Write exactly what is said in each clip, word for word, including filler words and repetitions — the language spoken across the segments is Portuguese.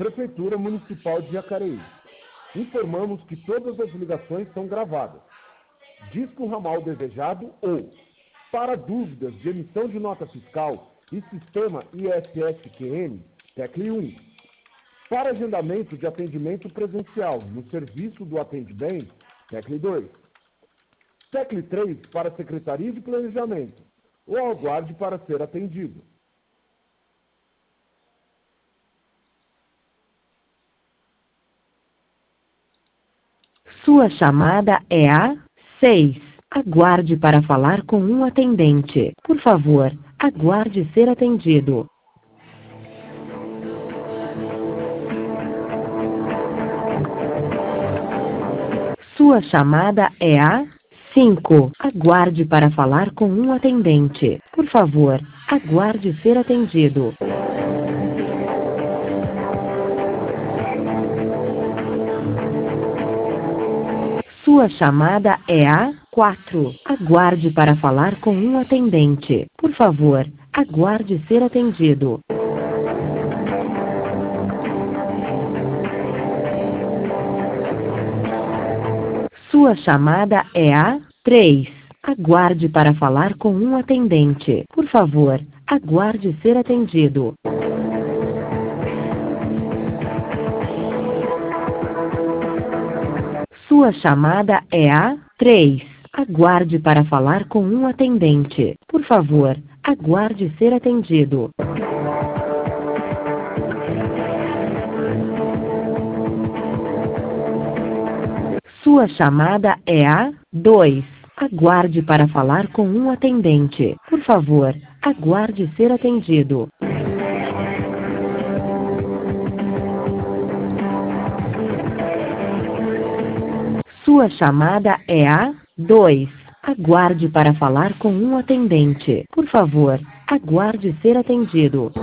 Prefeitura Municipal de Jacareí. Informamos que todas as ligações são gravadas. Disque o ramal desejado ou, para dúvidas de emissão de nota fiscal e sistema I S S Q N, tecle um. Para agendamento de atendimento presencial no serviço do Atende Bem, tecle dois. Tecle três para Secretaria de Planejamento ou aguarde para ser atendido. Sua chamada é a seis. Aguarde para falar com um atendente. Por favor, aguarde ser atendido. Sua chamada é a cinco. Aguarde para falar com um atendente. Por favor, aguarde ser atendido. Sua chamada é a quatro. Aguarde para falar com um atendente. Por favor, aguarde ser atendido. Sua chamada é a três. Aguarde para falar com um atendente. Por favor, aguarde ser atendido. Sua chamada é a três. Aguarde para falar com um atendente. Por favor, aguarde ser atendido. Sua chamada é a dois. Aguarde para falar com um atendente. Por favor, aguarde ser atendido. Sua chamada é a dois. Aguarde para falar com um atendente. Por favor, aguarde ser atendido.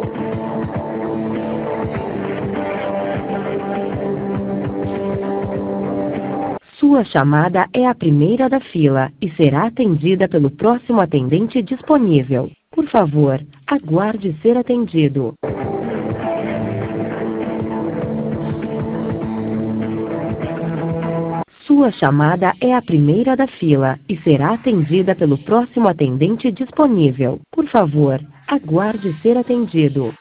Sua chamada é a primeira da fila e será atendida pelo próximo atendente disponível. Por favor, aguarde ser atendido. Sua chamada é a primeira da fila e será atendida pelo próximo atendente disponível. Por favor, aguarde ser atendido.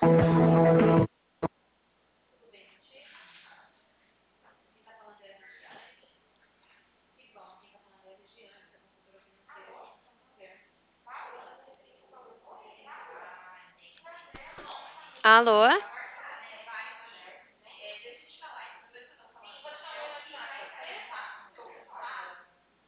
Alô?